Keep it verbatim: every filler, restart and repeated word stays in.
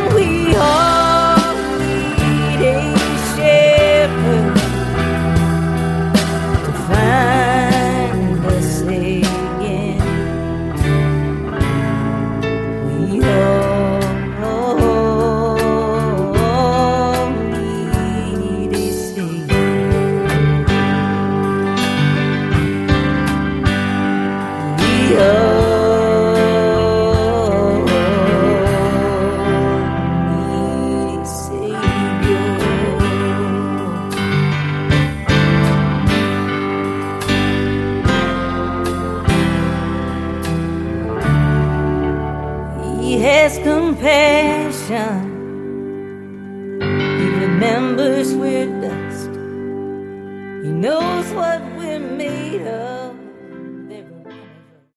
We all need a shepherd to find us again. We all need a Savior. We all He has compassion. He remembers we're dust. He knows what we're made of.